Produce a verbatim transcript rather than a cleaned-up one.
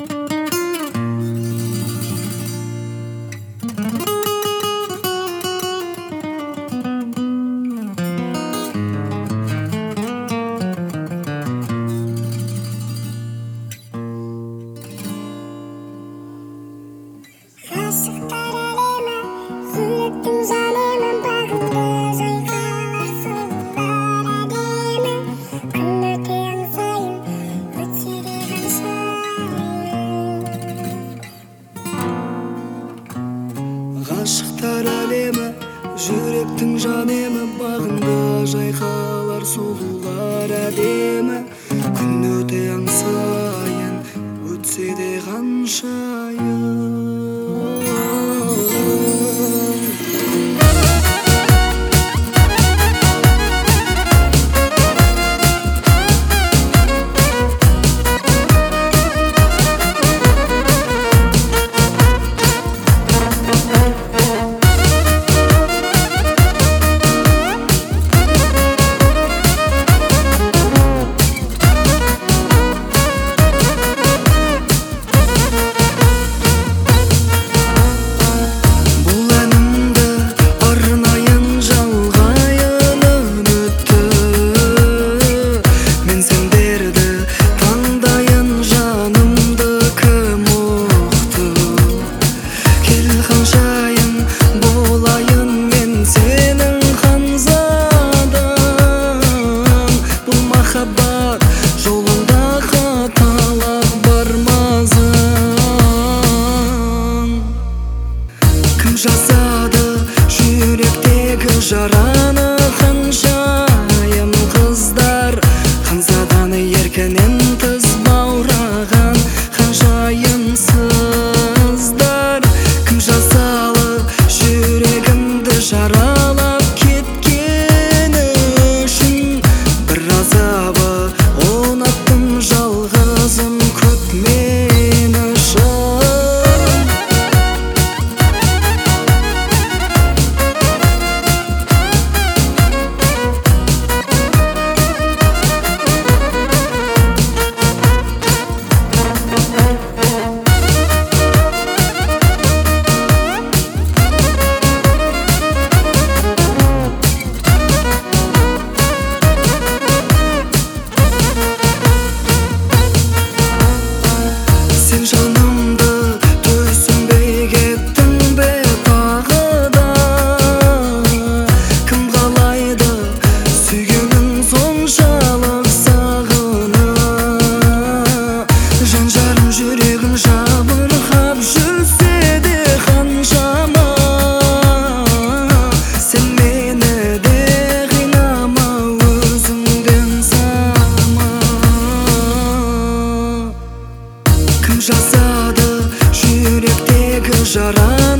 Ғашықтар әлемі, жүректің жан емі, бағында жайқалар сұлулар әдемі. Күн өте аңсайын, өтсе де қаншайын. Жолында қаталап бармазың. Кім жасады жүректегі жараны? Қаншайым қыздар ханзаданы еркінен тыс баураған ханшайымсыздар. Кім жасалы жүрегімді жаралап кеткені үшін бір азабы жалғызым көп мен үшін. Жанымды түсінбей кеттің бе тағы да? Кім қалайды сүйгенін соншалық сағынып? Жан жарым жүрегім жабырқап жүрсе де қаншама, сен мені де қинама, өзіңден сама. Кім жасады жүректегі жараны?